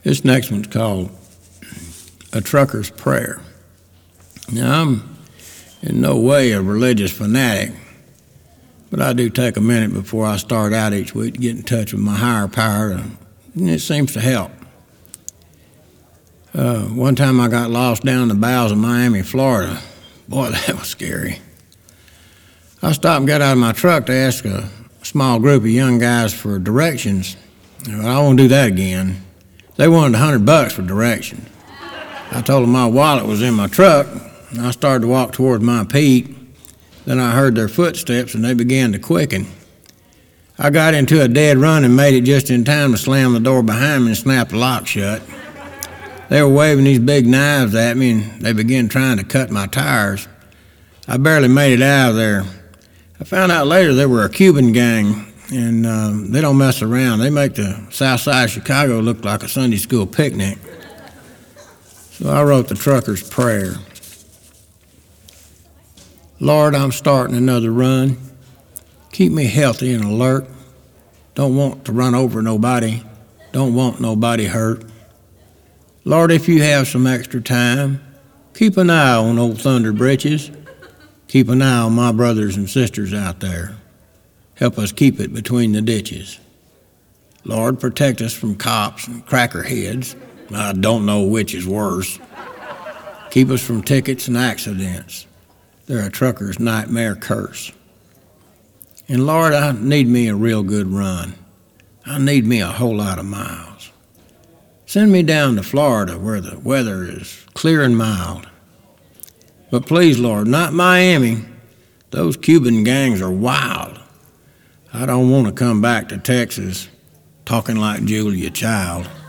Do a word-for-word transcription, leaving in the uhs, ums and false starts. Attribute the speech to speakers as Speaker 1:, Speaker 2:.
Speaker 1: This next one's called A Trucker's Prayer. Now, I'm in no way a religious fanatic, but I do take a minute before I start out each week to get in touch with my higher power, and it seems to help. Uh, one time I got lost down the bowels of Miami, Florida. Boy, that was scary. I stopped and got out of my truck to ask a small group of young guys for directions. I won't do that again. They wanted a hundred bucks for directions. I told them my wallet was in my truck, and I started to walk toward my Pete. Then I heard their footsteps, and they began to quicken. I got into a dead run and made it just in time to slam the door behind me and snap the lock shut. They were waving these big knives at me, and they began trying to cut my tires. I barely made it out of there. I found out later they were a Cuban gang, and um, they don't mess around. They make the south side of Chicago look like a Sunday school picnic. So I wrote the trucker's prayer. Lord, I'm starting another run. Keep me healthy and alert. Don't want to run over nobody. Don't want nobody hurt. Lord, if you have some extra time, keep an eye on old Thunder Britches. Keep an eye on my brothers and sisters out there. Help us keep it between the ditches. Lord, protect us from cops and crackerheads. I don't know which is worse. Keep us from tickets and accidents. They're a trucker's nightmare curse. And Lord, I need me a real good run. I need me a whole lot of miles. Send me down to Florida where the weather is clear and mild. But please, Lord, not Miami. Those Cuban gangs are wild. I don't want to come back to Texas talking like Julia Child.